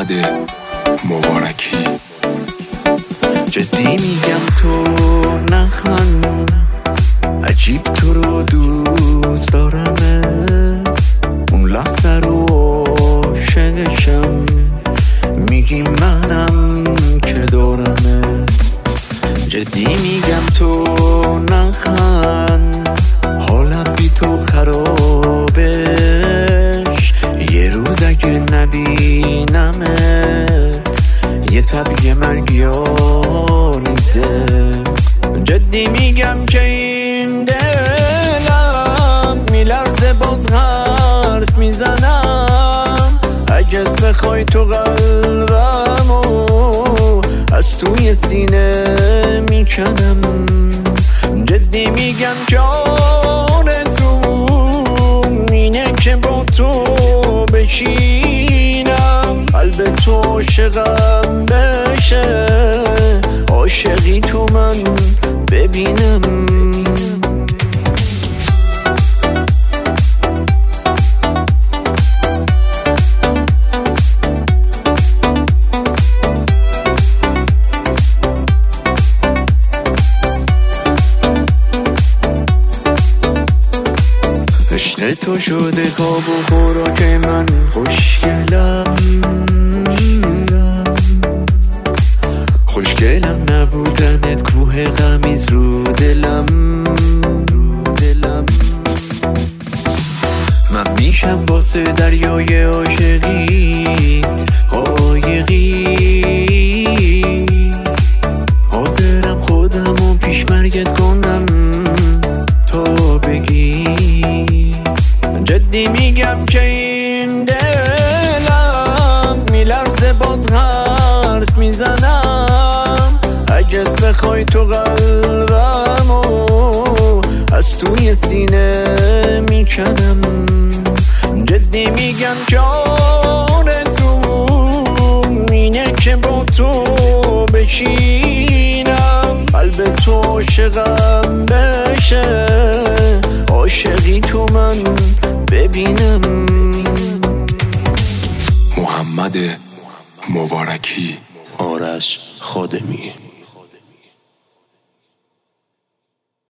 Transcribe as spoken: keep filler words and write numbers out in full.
محمد مبارکی. جدی میگم تو نخند، عجیب تو رو دوست دارمه، اون لحظه رو عاشقشم، میگی منم که دارمت. جدی میگم تو نخند، حالم بی تو خرابش، یه روز اگه نبینمت یه طبیه مرگ یاریده. جدی میگم که این دلم میلرزه باز حرف میزنم، اگه بخوای تو قلبمو از توی سینه میکنم. جدی میگم که آرزوم اینه که با تو بشینم، قلب تو عاشقم بشه، عاشقی تو من ببینم. عشق تو شده خواب و خوراک من، خوشگلم خوشگلم نبودنت کوه غمیز رو دلم رو دلم. من میشم واسه دریای عاشقیت قایقی، حاضرم خودمو پیش مرگت کنم تا بگی. جدی میگم که این دلم میلرزه باز حرف میزنم، اگه بخوای تو قلبمو از توی سینه میکنم. جدی میگم که آرزوم اینه که با تو بشینم، قلب تو عاشقم بشه، عاشقی تو من ببینم. محمد مبارکی. آرش خادمی.